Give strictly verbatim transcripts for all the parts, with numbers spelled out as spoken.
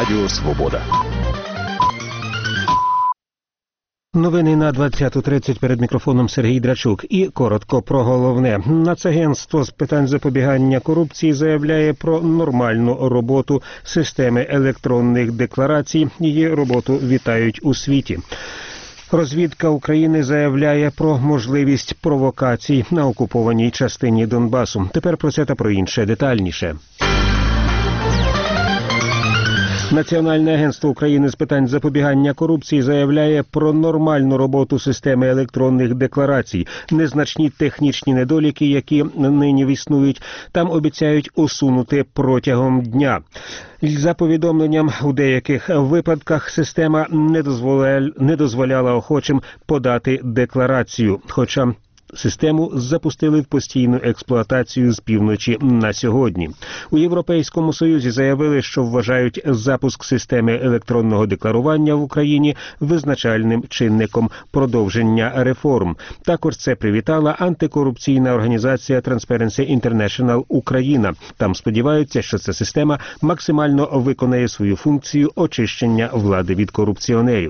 Радіо Свобода. Новини на двадцяту тридцять, перед мікрофоном Сергій Драчук. І коротко про головне. Нацагентство з питань запобігання корупції заявляє про нормальну роботу системи електронних декларацій. Її роботу вітають у світі. Розвідка України заявляє про можливість провокацій на окупованій частині Донбасу. Тепер про це та про інше детальніше. Національне агентство України з питань запобігання корупції заявляє про нормальну роботу системи електронних декларацій. Незначні технічні недоліки, які нині існують, там обіцяють усунути протягом дня. За повідомленням, у деяких випадках система не дозволяла, не дозволяла охочим подати декларацію, хоча систему запустили в постійну експлуатацію з півночі на сьогодні. У Європейському Союзі заявили, що вважають запуск системи електронного декларування в Україні визначальним чинником продовження реформ. Також це привітала антикорупційна організація Transparency International Україна. Там сподіваються, що ця система максимально виконає свою функцію очищення влади від корупціонерів.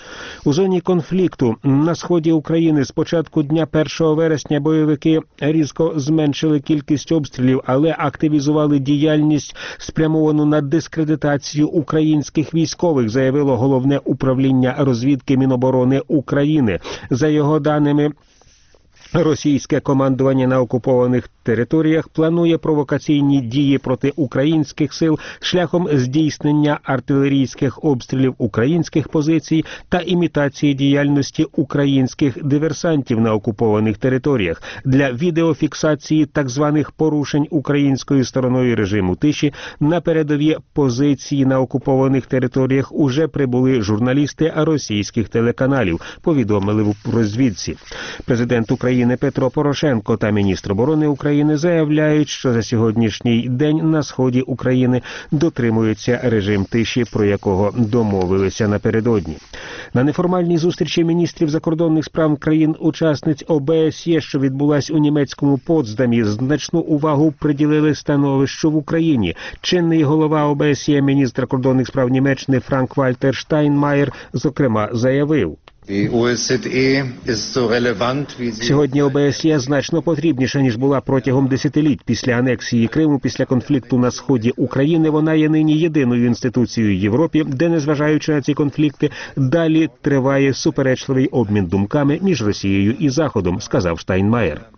У зоні конфлікту на сході України з початку дня першого вересня бойовики різко зменшили кількість обстрілів, але активізували діяльність, спрямовану на дискредитацію українських військових, заявило Головне управління розвідки Міноборони України. За його даними, російське командування на окупованих територіях планує провокаційні дії проти українських сил шляхом здійснення артилерійських обстрілів українських позицій та імітації діяльності українських диверсантів на окупованих територіях. Для відеофіксації так званих порушень українською стороною режиму тиші на передові позиції на окупованих територіях уже прибули журналісти російських телеканалів, повідомили в розвідці. Президент України Петро Порошенко та міністр оборони України заявляють, що за сьогоднішній день на сході України дотримується режим тиші, про якого домовилися напередодні. На неформальній зустрічі міністрів закордонних справ країн-учасниць О Б С Є, що відбулась у німецькому Потсдамі, значну увагу приділили становищу в Україні. Чинний голова О Б С Є, міністр закордонних справ Німеччини Франк-Вальтер Штайнмаєр, зокрема, заявив: Сьогодні О Б С Є значно потрібніша, ніж була протягом десятиліть. Після анексії Криму, після конфлікту на сході України, вона є нині єдиною інституцією в Європі, де, незважаючи на ці конфлікти, далі триває суперечливий обмін думками між Росією і Заходом, сказав Штайнмаєр.